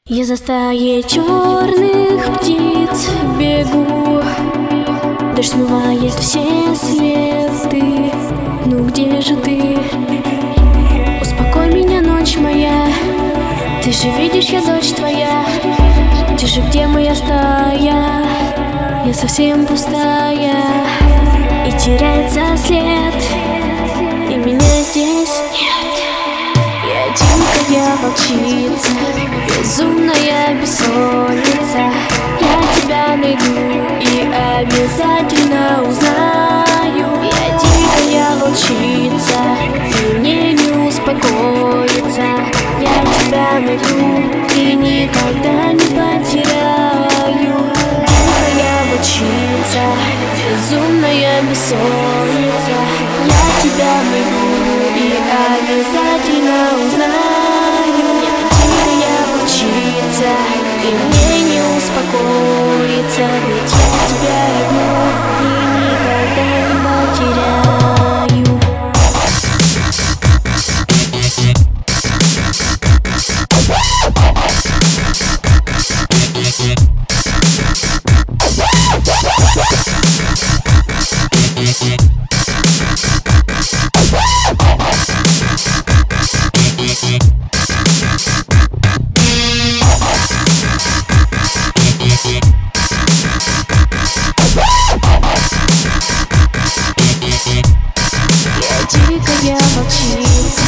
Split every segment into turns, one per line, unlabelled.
Я за стаей черных птиц бегу, дождь смывает все следы. Ну где же ты? Успокой меня, ночь моя. Ты же видишь, я дочь твоя. Ты же где моя стая? Я совсем пустая, и теряется след, и меня здесь нет. Я дикая волчица, безумная бессонница. Я тебя найду и обязательно узнаю. Я дикая волчица, и мне не успокоиться. Я тебя найду и никогда не потеряю. Дикая волчица, безумная бессонница. Я тебя найду и обязательно узнаю. Я дикая волчица, и мне не успокоиться. Ведь я тебя люблю и никогда не потеряю. Дикая волчица.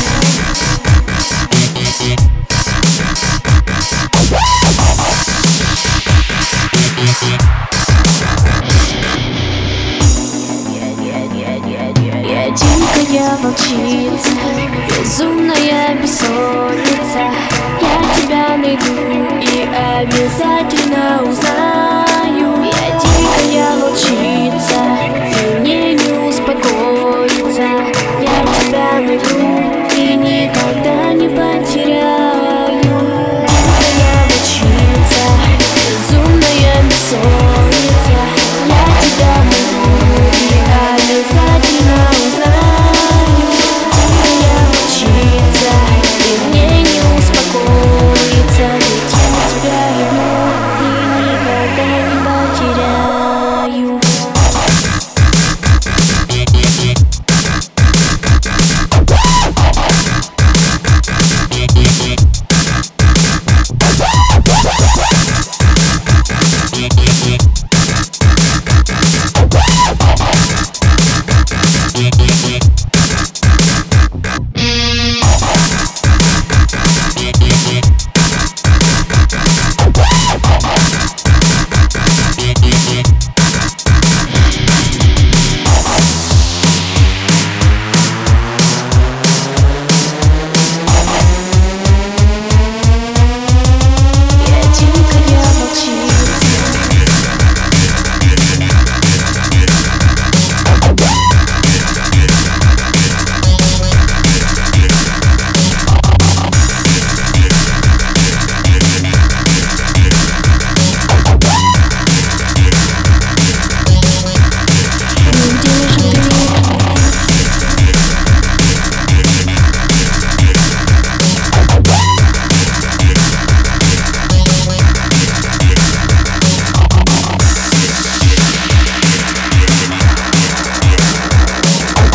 Я дикая волчица, безумная бессонница. Я тебя найду и обязательно узнаю. Я дикая волчица, и мне не успокоиться. Я тебя найду и никогда не потеряю. Дикая волчица, безумная бессонница. Я тебя найду и обязательно узнаю. Дикая волчица, и мне не успокоиться. Ведь я тебя люблю и никогда не потеряю.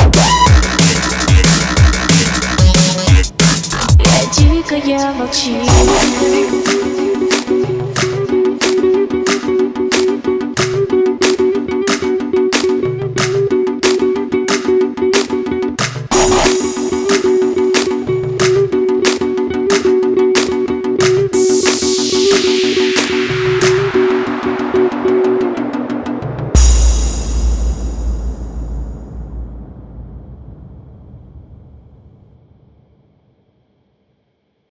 Дикая волчица.